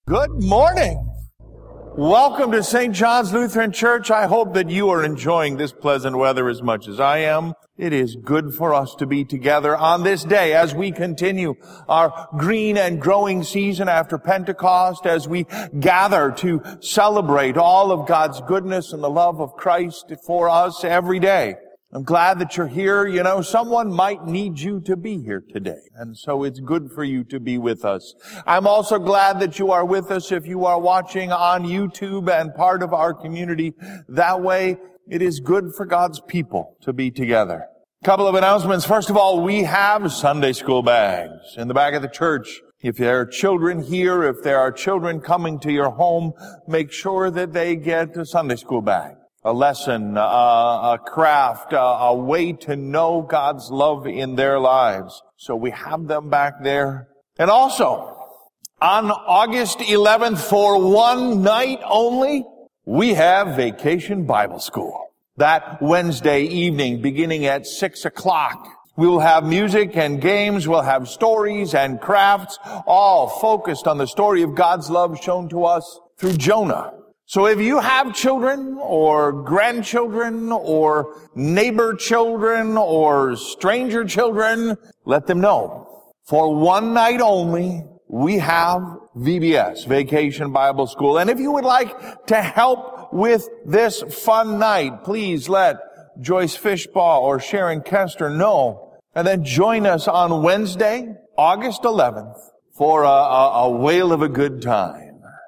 Good morning. Welcome to St. John's Lutheran Church. I hope that you are enjoying this pleasant weather as much as I am. It is good for us to be together on this day as we continue our green and growing season after Pentecost, as we gather to celebrate all of God's goodness and the love of Christ for us every day. I'm glad that you're here. You know, someone might need you to be here today, and so it's good for you to be with us. I'm also glad that you are with us if you are watching on YouTube and part of our community. That way, it is good for God's people to be together. A couple of announcements. First of all, we have Sunday school bags in the back of the church. If there are children here, if there are children coming to your home, make sure that they get a Sunday school bag. A lesson, a craft, a way to know God's love in their lives. So we have them back there. And also, on August 11th, for one night only, we have Vacation Bible School. That Wednesday evening, beginning at 6 o'clock, we will have music and games, we'll have stories and crafts, all focused on the story of God's love shown to us through Jonah. So if you have children or grandchildren or neighbor children or stranger children, let them know. For one night only, we have VBS, Vacation Bible School. And if you would like to help with this fun night, please let Joyce Fishbaugh or Sharon Kester know. And then join us on Wednesday, August 11th, for a whale of a good time.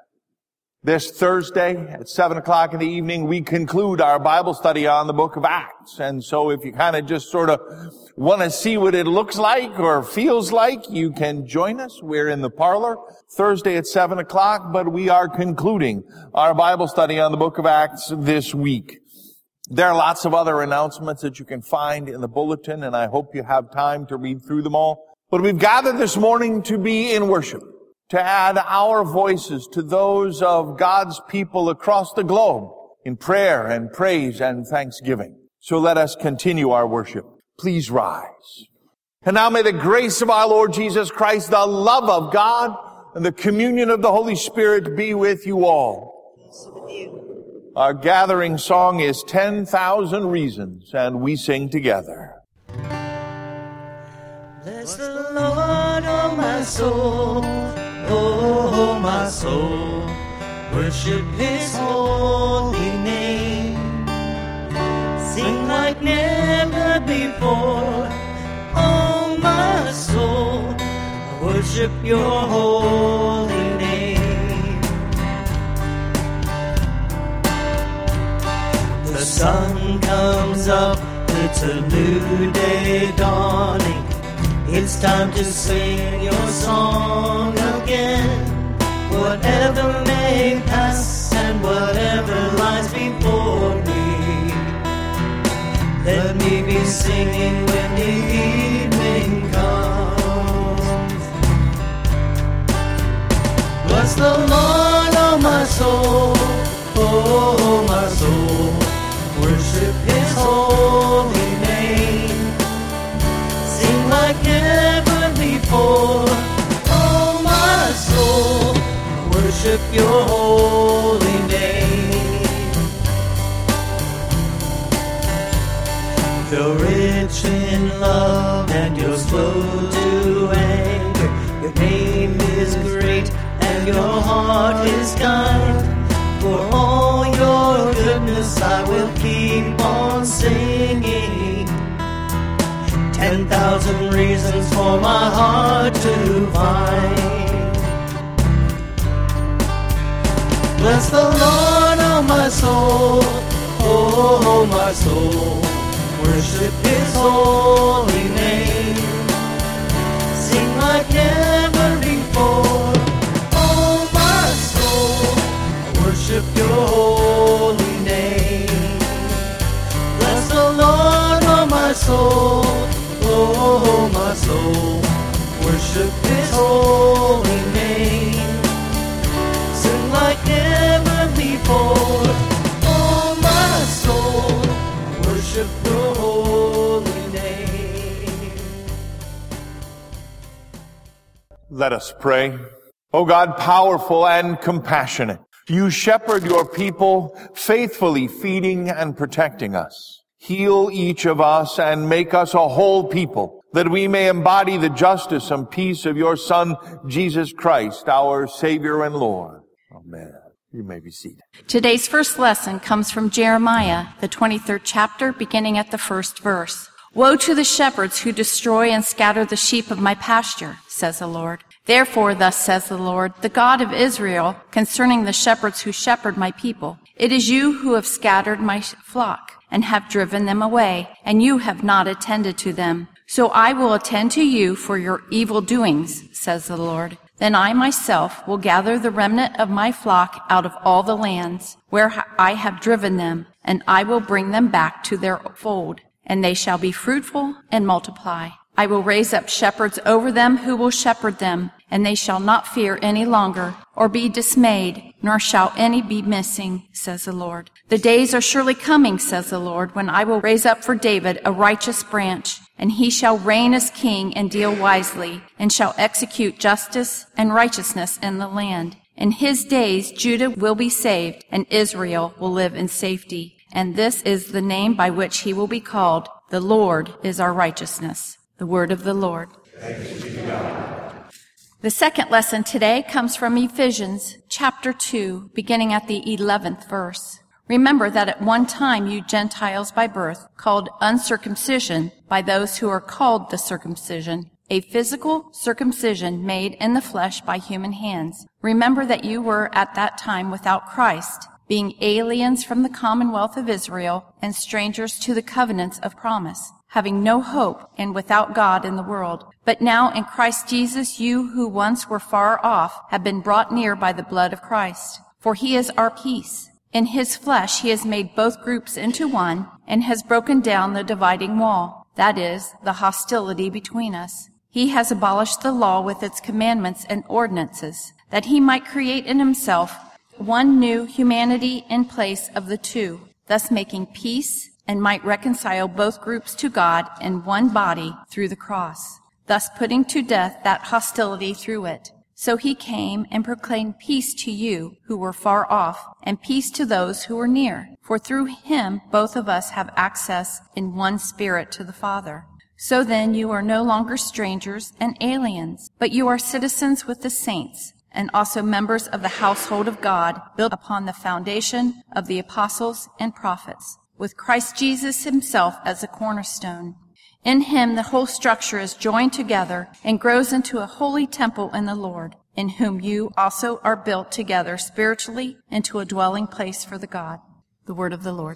This Thursday at 7 o'clock in the evening, we conclude our Bible study on the book of Acts. And so if you kind of just sort of want to see what it looks like or feels like, you can join us. We're in the parlor Thursday at 7 o'clock, but we are concluding our Bible study on the book of Acts this week. There are lots of other announcements that you can find in the bulletin, and I hope you have time to read through them all. But we've gathered this morning to be in worship, to add our voices to those of God's people across the globe in prayer and praise and thanksgiving. So let us continue our worship. Please rise. And now may the grace of our Lord Jesus Christ, the love of God, and the communion of the Holy Spirit be with you all. Yes, with you. Our gathering song is 10,000 Reasons, and we sing together. Bless the Lord, oh my soul. Oh, my soul, worship His holy name. Sing like never before. Oh, my soul, worship Your holy name. The sun comes up, it's a new day dawning. It's time to sing Your song again. Whatever may pass and whatever lies before me, let me be singing when the evening comes. Bless the Lord, oh my soul, oh my soul, worship His holy name. Sing like never before. Oh, my soul, worship Your holy name. You're rich in love and You're slow to anger. Your name is great and Your heart is kind. For all Your goodness I will keep on singing. 10,000 reasons for my heart to find. Bless the Lord, oh my soul, oh my soul, worship His holy name. Sing like never before. Oh my soul, worship Your holy name. Bless the Lord, oh my soul, oh, my soul, worship His holy name. Sing like never before. Oh, my soul, worship Your holy name. Let us pray. O God, powerful and compassionate, you shepherd your people, faithfully feeding and protecting us. Heal each of us and make us a whole people, that we may embody the justice and peace of your Son, Jesus Christ, our Savior and Lord. Amen. You may be seated. Today's first lesson comes from Jeremiah, the 23rd chapter, beginning at the first verse. Woe to the shepherds who destroy and scatter the sheep of my pasture, says the Lord. Therefore, thus says the Lord, the God of Israel, concerning the shepherds who shepherd my people. It is you who have scattered my flock and have driven them away, and you have not attended to them. So I will attend to you for your evil doings, says the Lord. Then I myself will gather the remnant of my flock out of all the lands where I have driven them, and I will bring them back to their fold, and they shall be fruitful and multiply. I will raise up shepherds over them who will shepherd them, and they shall not fear any longer, or be dismayed, nor shall any be missing, says the Lord. The days are surely coming, says the Lord, when I will raise up for David a righteous branch, and he shall reign as king and deal wisely, and shall execute justice and righteousness in the land. In his days Judah will be saved, and Israel will live in safety. And this is the name by which he will be called. The Lord is our righteousness. The word of the Lord. Thanks be to God. The second lesson today comes from Ephesians chapter 2, beginning at the 11th verse. Remember that at one time you Gentiles by birth, called uncircumcision by those who are called the circumcision, a physical circumcision made in the flesh by human hands. Remember that you were at that time without Christ, being aliens from the commonwealth of Israel and strangers to the covenants of promise, having no hope and without God in the world. But now in Christ Jesus, you who once were far off have been brought near by the blood of Christ. For he is our peace. In his flesh he has made both groups into one and has broken down the dividing wall, that is, the hostility between us. He has abolished the law with its commandments and ordinances, that he might create in himself one new humanity in place of the two, thus making peace, and might reconcile both groups to God in one body through the cross, thus putting to death that hostility through it. So he came and proclaimed peace to you who were far off, and peace to those who were near. For through him both of us have access in one Spirit to the Father. So then you are no longer strangers and aliens, but you are citizens with the saints, and also members of the household of God, built upon the foundation of the apostles and prophets, with Christ Jesus himself as a cornerstone. In him the whole structure is joined together and grows into a holy temple in the Lord, in whom you also are built together spiritually into a dwelling place for the God. The word of the Lord.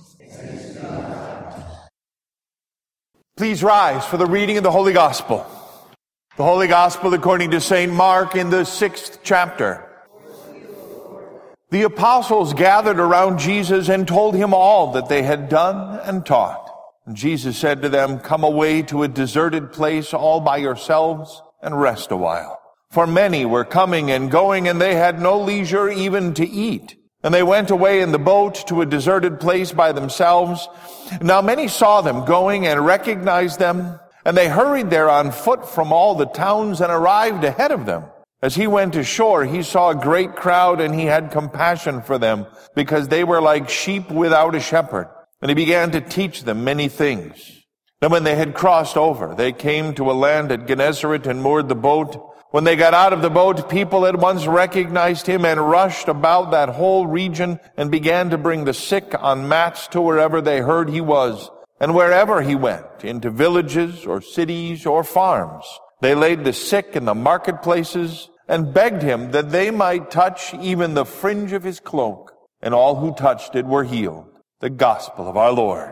Please rise for the reading of the Holy Gospel. The Holy Gospel according to St. Mark in the 6th chapter. The apostles gathered around Jesus and told him all that they had done and taught. And Jesus said to them, "Come away to a deserted place all by yourselves and rest a while." For many were coming and going, and they had no leisure even to eat. And they went away in the boat to a deserted place by themselves. Now many saw them going and recognized them, and they hurried there on foot from all the towns and arrived ahead of them. As he went ashore, he saw a great crowd, and he had compassion for them, because they were like sheep without a shepherd. And he began to teach them many things. Then when they had crossed over, they came to a land at Gennesaret and moored the boat. When they got out of the boat, people at once recognized him and rushed about that whole region and began to bring the sick on mats to wherever they heard he was. And wherever he went, into villages or cities or farms, they laid the sick in the marketplaces and begged him that they might touch even the fringe of his cloak. And all who touched it were healed. The gospel of our Lord.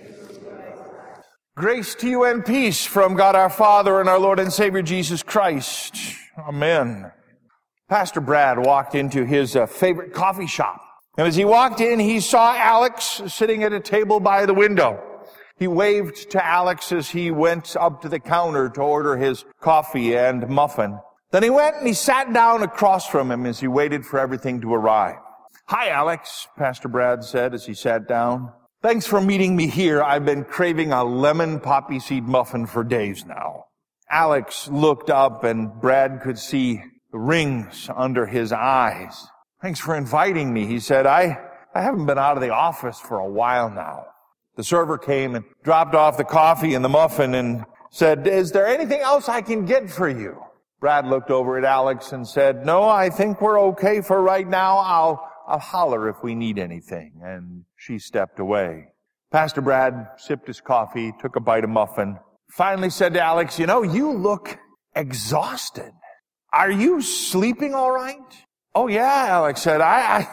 Grace to you and peace from God our Father and our Lord and Savior Jesus Christ. Amen. Pastor Brad walked into his favorite coffee shop. And as he walked in, he saw Alex sitting at a table by the window. He waved to Alex as he went up to the counter to order his coffee and muffin. Then he went and he sat down across from him as he waited for everything to arrive. "Hi, Alex," Pastor Brad said as he sat down. "Thanks for meeting me here. I've been craving a lemon poppy seed muffin for days now." Alex looked up and Brad could see the rings under his eyes. "Thanks for inviting me," he said. I haven't been out of the office for a while now." The server came and dropped off the coffee and the muffin and said, "Is there anything else I can get for you?" Brad looked over at Alex and said, "No, I think we're okay for right now. I'll holler if we need anything." And she stepped away. Pastor Brad sipped his coffee, took a bite of muffin, finally said to Alex, "You know, you look exhausted. Are you sleeping all right?" "Oh yeah," Alex said.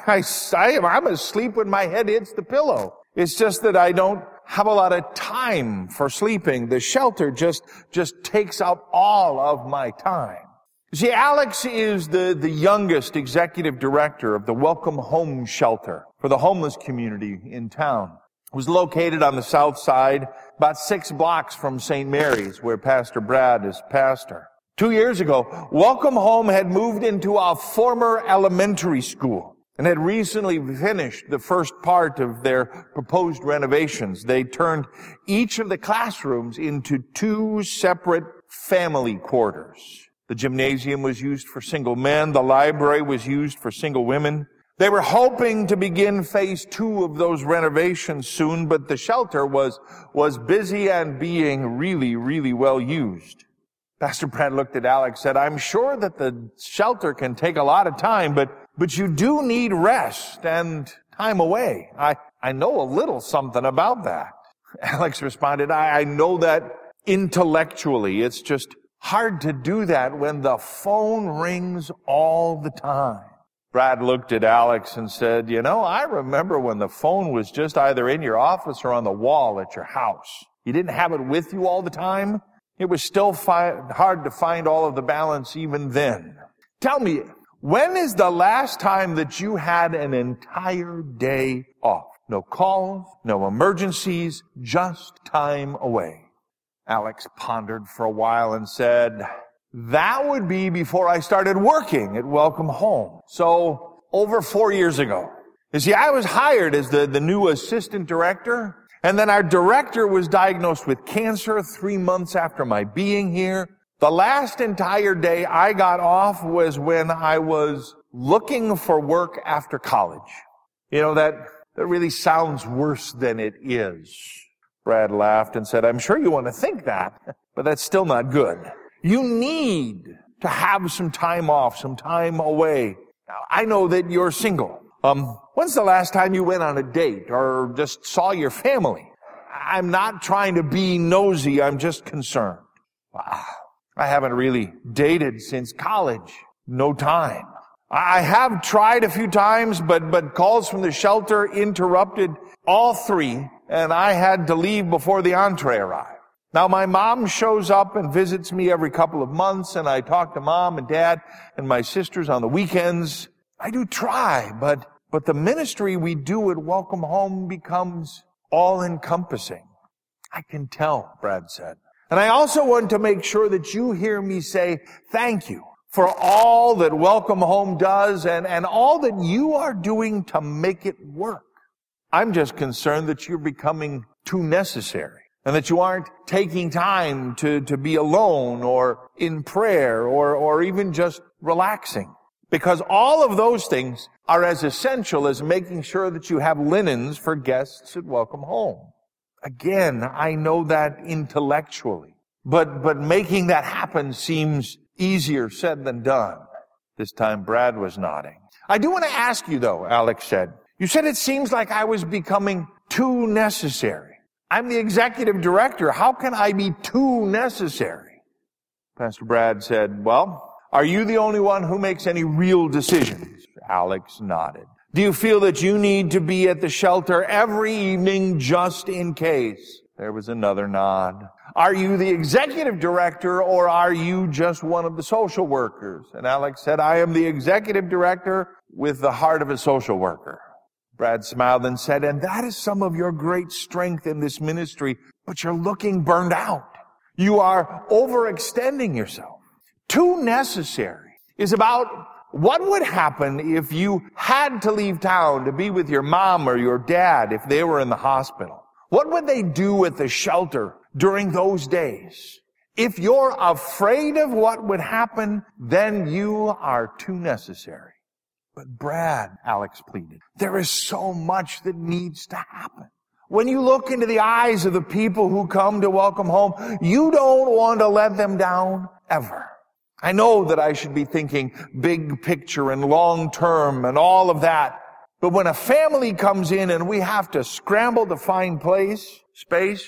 I'm asleep when my head hits the pillow. It's just that I don't have a lot of time for sleeping. The shelter just takes up all of my time." You see, Alex is the youngest executive director of the Welcome Home Shelter for the homeless community in town. It was located on the south side, about 6 blocks from St. Mary's, where Pastor Brad is pastor. 2 years ago, Welcome Home had moved into a former elementary school and had recently finished the first part of their proposed renovations. They turned each of the classrooms into 2 separate family quarters. The gymnasium was used for single men. The library was used for single women. They were hoping to begin phase 2 of those renovations soon, but the shelter was busy and being really, really well used. Pastor Brad looked at Alex and said, "I'm sure that the shelter can take a lot of time, but you do need rest and time away. I know a little something about that." Alex responded, I know that intellectually. It's just hard to do that when the phone rings all the time." Brad looked at Alex and said, "You know, I remember when the phone was just either in your office or on the wall at your house. You didn't have it with you all the time. It was still hard to find all of the balance even then. Tell me, when is the last time that you had an entire day off? No calls, no emergencies, just time away." Alex pondered for a while and said, "That would be before I started working at Welcome Home. So over 4 years ago. You see, I was hired as the new assistant director, and then our director was diagnosed with cancer 3 months after my being here. The last entire day I got off was when I was looking for work after college." You know, that really sounds worse than it is. Brad laughed and said, "I'm sure you want to think that, but that's still not good. You need to have some time off, some time away. Now, I know that you're single. When's the last time you went on a date or just saw your family? I'm not trying to be nosy. I'm just concerned." "Wow, I haven't really dated since college. No time. I have tried a few times, but calls from the shelter interrupted all 3, and I had to leave before the entree arrived. Now, my mom shows up and visits me every couple of months, and I talk to Mom and Dad and my sisters on the weekends. I do try, but the ministry we do at Welcome Home becomes all-encompassing." "I can tell," Brad said. "And I also want to make sure that you hear me say thank you for all that Welcome Home does and all that you are doing to make it work. I'm just concerned that you're becoming too necessary and that you aren't taking time to be alone or in prayer or even just relaxing. Because all of those things are as essential as making sure that you have linens for guests at Welcome Home." Again, I know that intellectually, but making that happen seems easier said than done. This time Brad was nodding. "I do want to ask you though," Alex said. "You said it seems like I was becoming too necessary. I'm the executive director. How can I be too necessary?" Pastor Brad said, "Well, are you the only one who makes any real decisions?" Alex nodded. "Do you feel that you need to be at the shelter every evening just in case?" There was another nod. "Are you the executive director or are you just one of the social workers?" And Alex said, "I am the executive director with the heart of a social worker." Brad smiled and said, "And that is some of your great strength in this ministry, but you're looking burned out. You are overextending yourself. Too necessary is about what would happen if you had to leave town to be with your mom or your dad if they were in the hospital. What would they do at the shelter during those days? If you're afraid of what would happen, then you are too necessary. But Brad, Alex pleaded, there is so much that needs to happen. When you look into the eyes of the people who come to welcome home, you don't want to let them down ever. I know that I should be thinking big picture and long term and all of that. But when a family comes in and we have to scramble to find space,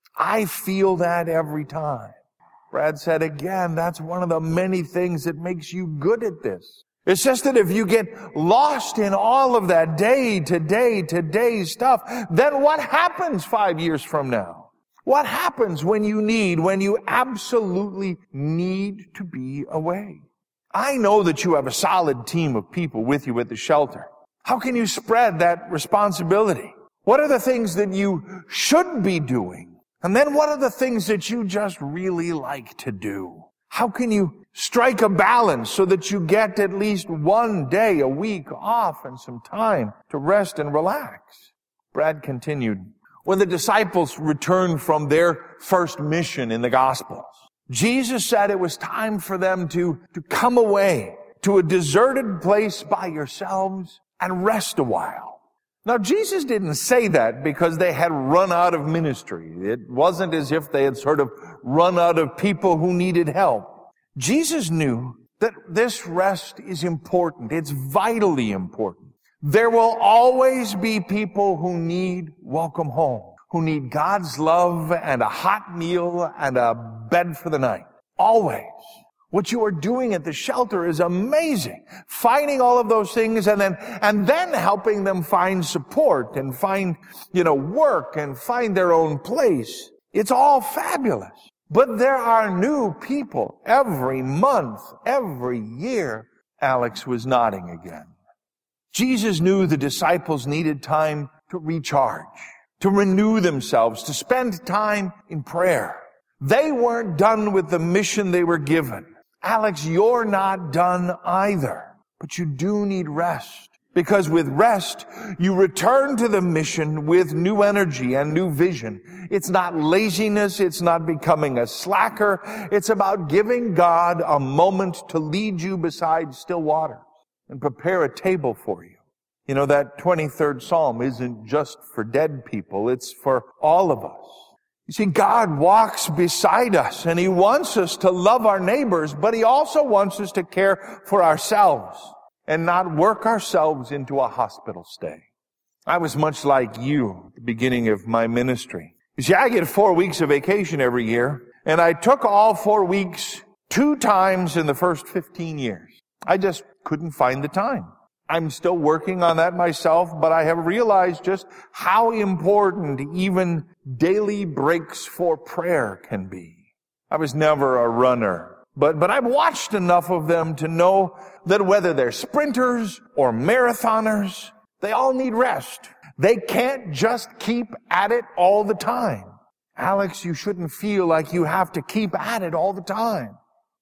I feel that every time. Brad said again, that's one of the many things that makes you good at this. It's just that if you get lost in all of that day to day stuff, then what happens 5 years from now? What happens when you absolutely need to be away? I know that you have a solid team of people with you at the shelter. How can you spread that responsibility? What are the things that you should be doing? And then what are the things that you just really like to do? How can you strike a balance so that you get at least one day a week off and some time to rest and relax? Brad continued, when the disciples returned from their first mission in the Gospels, Jesus said it was time for them to come away to a deserted place by yourselves and rest a while. Now, Jesus didn't say that because they had run out of ministry. It wasn't as if they had sort of run out of people who needed help. Jesus knew that this rest is important. It's vitally important. There will always be people who need welcome home, who need God's love and a hot meal and a bed for the night. Always. What you are doing at the shelter is amazing. Finding all of those things and then helping them find support and find, work and find their own place. It's all fabulous. But there are new people every month, every year. Alex was nodding again. Jesus knew the disciples needed time to recharge, to renew themselves, to spend time in prayer. They weren't done with the mission they were given. Alex, you're not done either, but you do need rest. Because with rest, you return to the mission with new energy and new vision. It's not laziness. It's not becoming a slacker. It's about giving God a moment to lead you beside still waters and prepare a table for you. You know, that 23rd Psalm isn't just for dead people. It's for all of us. You see, God walks beside us and He wants us to love our neighbors, but He also wants us to care for ourselves and not work ourselves into a hospital stay. I was much like you at the beginning of my ministry. You see, I get 4 weeks of vacation every year, and I took all 4 weeks 2 times in the first 15 years. I just couldn't find the time. I'm still working on that myself, but I have realized just how important even daily breaks for prayer can be. I was never a runner, but I've watched enough of them to know that whether they're sprinters or marathoners, they all need rest. They can't just keep at it all the time. Alex, you shouldn't feel like you have to keep at it all the time.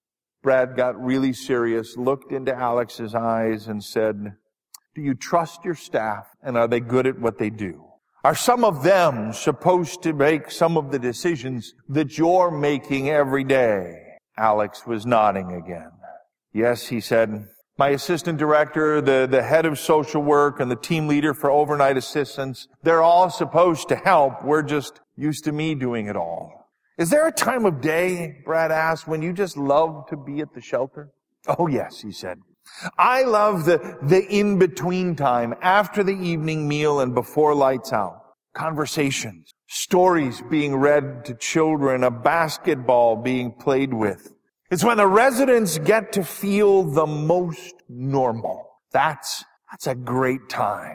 Brad got really serious, looked into Alex's eyes and said, do you trust your staff, and are they good at what they do? Are some of them supposed to make some of the decisions that you're making every day? Alex was nodding again. Yes, he said, my assistant director, the head of social work, and the team leader for overnight assistance, they're all supposed to help. We're just used to me doing it all. Is there a time of day, Brad asked, when you just love to be at the shelter? Oh, yes, he said. I love the in-between time after the evening meal and before lights out. Conversations, stories being read to children, a basketball being played with. It's when the residents get to feel the most normal. That's a great time.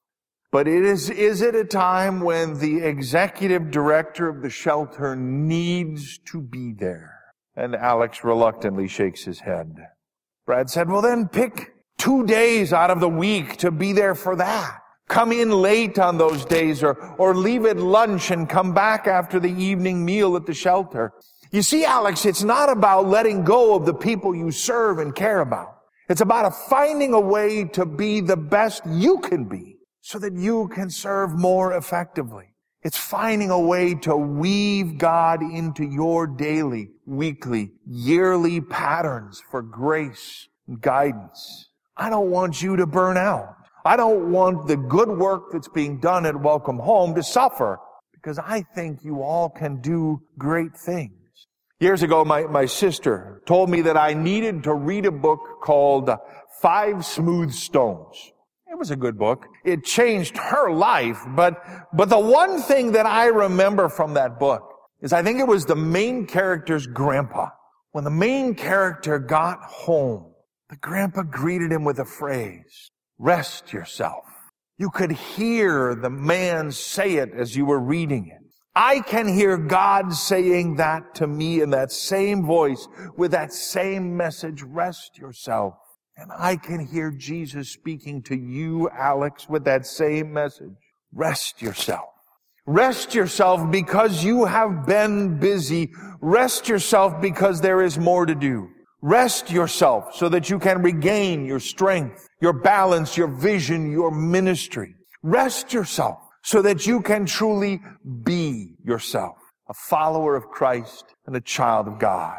But is it a time when the executive director of the shelter needs to be there? And Alex reluctantly shakes his head. Brad said, well then pick 2 days out of the week to be there for that. Come in late on those days or leave at lunch and come back after the evening meal at the shelter. You see, Alex, it's not about letting go of the people you serve and care about. It's about finding a way to be the best you can be so that you can serve more effectively. It's finding a way to weave God into your daily, weekly, yearly patterns for grace and guidance. I don't want you to burn out. I don't want the good work that's being done at Welcome Home to suffer, because I think you all can do great things. Years ago, my sister told me that I needed to read a book called 5 Smooth Stones. It was a good book. It changed her life, but the one thing that I remember from that book is I think it was the main character's grandpa. When the main character got home, the grandpa greeted him with a phrase, "Rest yourself." You could hear the man say it as you were reading it. I can hear God saying that to me in that same voice, with that same message, rest yourself. And I can hear Jesus speaking to you, Alex, with that same message. Rest yourself. Rest yourself because you have been busy. Rest yourself because there is more to do. Rest yourself so that you can regain your strength, your balance, your vision, your ministry. Rest yourself so that you can truly be yourself, a follower of Christ and a child of God.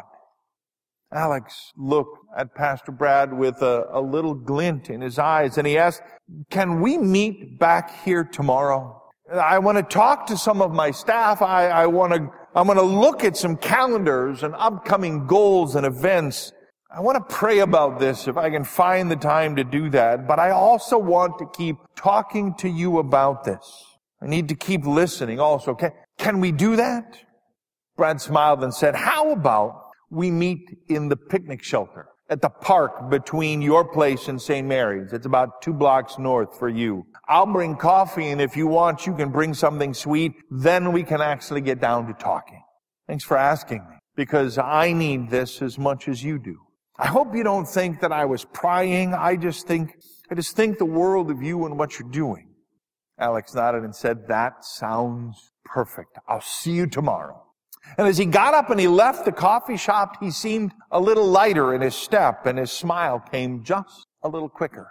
Alex looked at Pastor Brad with a little glint in his eyes, and he asked, "Can we meet back here tomorrow? I want to talk to some of my staff. I'm going to look at some calendars and upcoming goals and events. I want to pray about this if I can find the time to do that, but I also want to keep talking to you about this. I need to keep listening also. Can we do that?" Brad smiled and said, "How about we meet in the picnic shelter at the park between your place and St. Mary's? It's about 2 blocks north for you. I'll bring coffee, and if you want, you can bring something sweet. Then we can actually get down to talking." Thanks for asking me, because I need this as much as you do. I hope you don't think that I was prying. I just think the world of you and what you're doing. Alex nodded and said, "That sounds perfect. I'll see you tomorrow." And as he got up and he left the coffee shop, he seemed a little lighter in his step, and his smile came just a little quicker.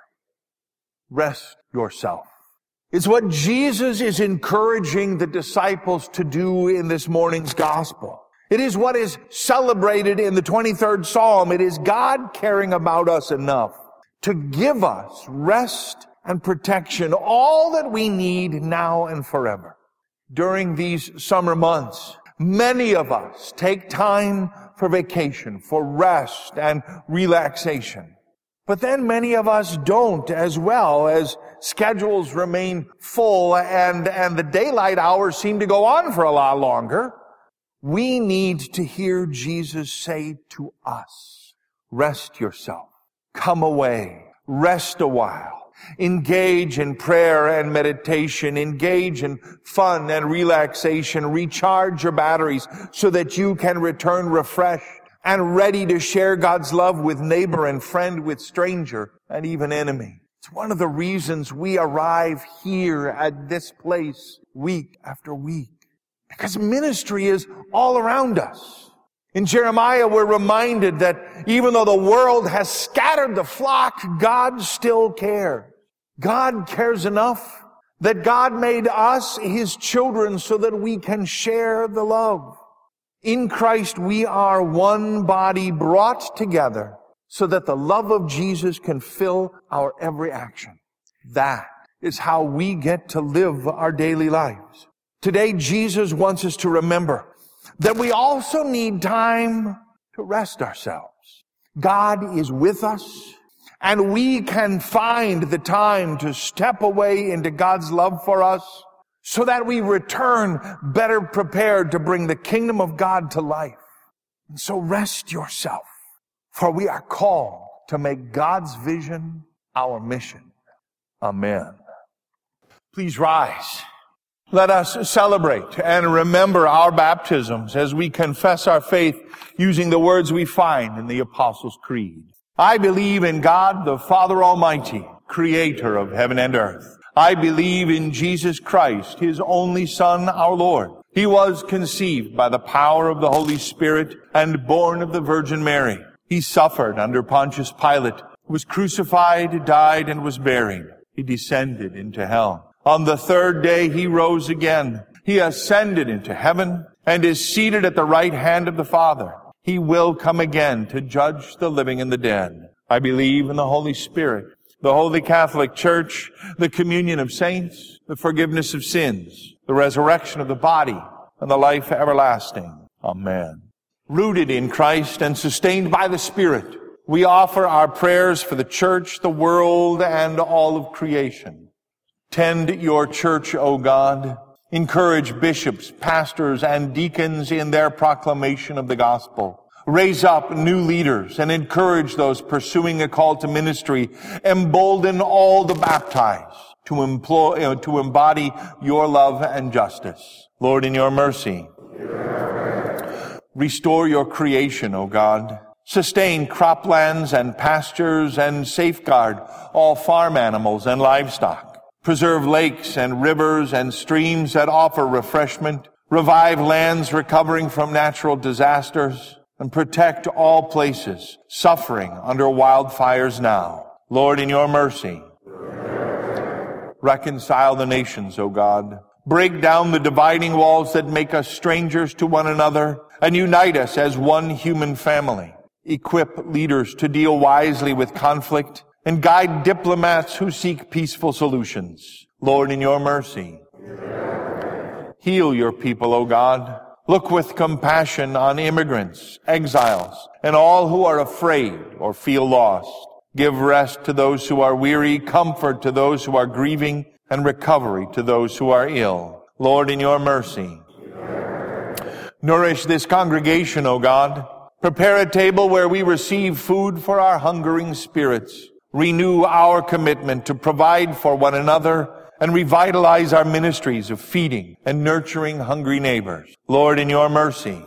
Rest yourself. It's what Jesus is encouraging the disciples to do in this morning's gospel. It is what is celebrated in the 23rd Psalm. It is God caring about us enough to give us rest and protection, all that we need now and forever. During these summer months, many of us take time for vacation, for rest and relaxation. But then many of us don't, as well, as schedules remain full and the daylight hours seem to go on for a lot longer. We need to hear Jesus say to us, "Rest yourself. Come away. Rest a while. Engage in prayer and meditation. Engage in fun and relaxation. Recharge your batteries so that you can return refreshed and ready to share God's love with neighbor and friend, with stranger and even enemy." It's one of the reasons we arrive here at this place week after week, because ministry is all around us. In Jeremiah, we're reminded that even though the world has scattered the flock, God still cares. God cares enough that God made us His children so that we can share the love. In Christ, we are one body brought together so that the love of Jesus can fill our every action. That is how we get to live our daily lives. Today, Jesus wants us to remember that we also need time to rest ourselves. God is with us, and we can find the time to step away into God's love for us so that we return better prepared to bring the kingdom of God to life. And so rest yourself, for we are called to make God's vision our mission. Amen. Please rise. Let us celebrate and remember our baptisms as we confess our faith using the words we find in the Apostles' Creed. I believe in God, the Father Almighty, creator of heaven and earth. I believe in Jesus Christ, His only Son, our Lord. He was conceived by the power of the Holy Spirit and born of the Virgin Mary. He suffered under Pontius Pilate, was crucified, died, and was buried. He descended into hell. On the third day He rose again. He ascended into heaven and is seated at the right hand of the Father. He will come again to judge the living and the dead. I believe in the Holy Spirit, the Holy Catholic Church, the communion of saints, the forgiveness of sins, the resurrection of the body, and the life everlasting. Amen. Rooted in Christ and sustained by the Spirit, we offer our prayers for the church, the world, and all of creation. Tend your church, O God. Encourage bishops, pastors, and deacons in their proclamation of the gospel. Raise up new leaders and encourage those pursuing a call to ministry. Embolden all the baptized to embody your love and justice. Lord, in your mercy, restore your creation, O God. Sustain croplands and pastures and safeguard all farm animals and livestock. Preserve lakes and rivers and streams that offer refreshment. Revive lands recovering from natural disasters. And protect all places suffering under wildfires now. Lord, in your mercy, reconcile the nations, O God. Break down the dividing walls that make us strangers to one another and unite us as one human family. Equip leaders to deal wisely with conflict and guide diplomats who seek peaceful solutions. Lord, in your mercy, heal your people, O God. Look with compassion on immigrants, exiles, and all who are afraid or feel lost. Give rest to those who are weary, comfort to those who are grieving, and recovery to those who are ill. Lord, in your mercy, nourish this congregation, O God. Prepare a table where we receive food for our hungering spirits. Renew our commitment to provide for one another and revitalize our ministries of feeding and nurturing hungry neighbors. Lord, in your mercy,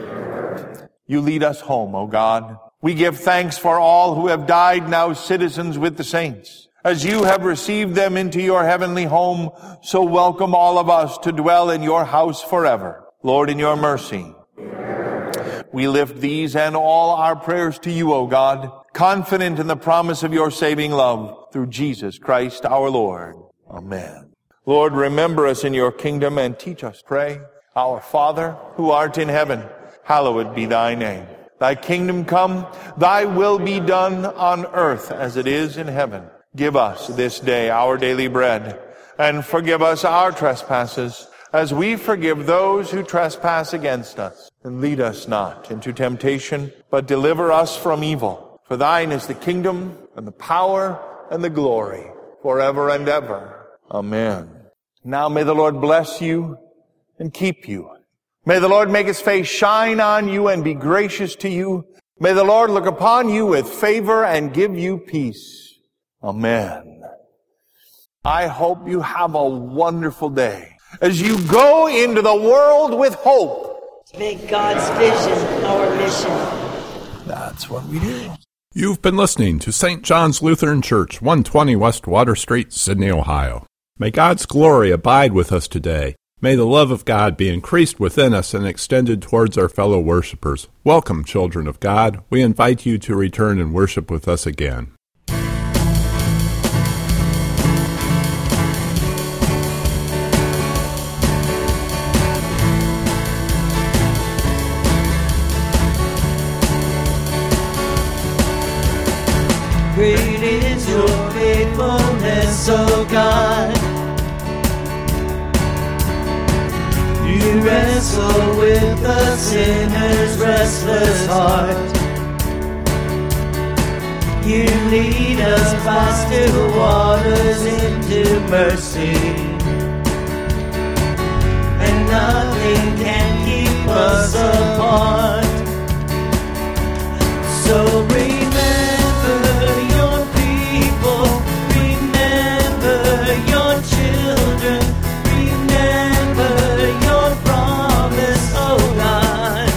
you lead us home, O God. We give thanks for all who have died, now citizens with the saints. As you have received them into your heavenly home, so welcome all of us to dwell in your house forever. Lord, in your mercy, we lift these and all our prayers to you, O God, confident in the promise of your saving love through Jesus Christ our Lord. Amen. Lord, remember us in your kingdom and teach us, pray. Our Father, who art in heaven, hallowed be thy name. Thy kingdom come, thy will be done on earth as it is in heaven. Give us this day our daily bread, and forgive us our trespasses, as we forgive those who trespass against us. And lead us not into temptation, but deliver us from evil. For thine is the kingdom, and the power, and the glory, forever and ever. Amen. Now may the Lord bless you and keep you. May the Lord make his face shine on you and be gracious to you. May the Lord look upon you with favor and give you peace. Amen. I hope you have a wonderful day as you go into the world with hope. To make God's vision our mission. That's what we do. You've been listening to St. John's Lutheran Church, 120 West Water Street, Sydney, Ohio. May God's glory abide with us today. May the love of God be increased within us and extended towards our fellow worshipers. Welcome, children of God. We invite you to return and worship with us again. Great is your faithfulness, O God. You wrestle with the sinner's restless heart. You lead us by still waters into mercy, and nothing can keep us apart. So remember your people, remember your children, remember your promise, oh God.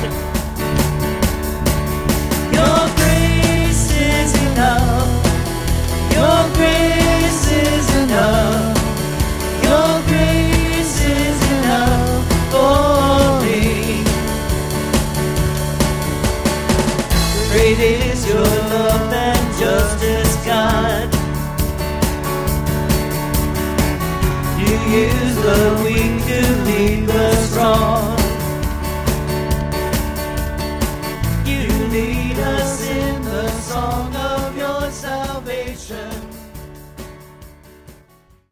Your grace is enough, your grace is enough, your grace is enough for me. Great is use the weak to lead the